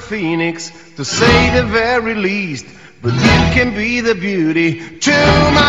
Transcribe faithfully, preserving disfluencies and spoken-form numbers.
phoenix, to say the very least. But you can be the beauty to my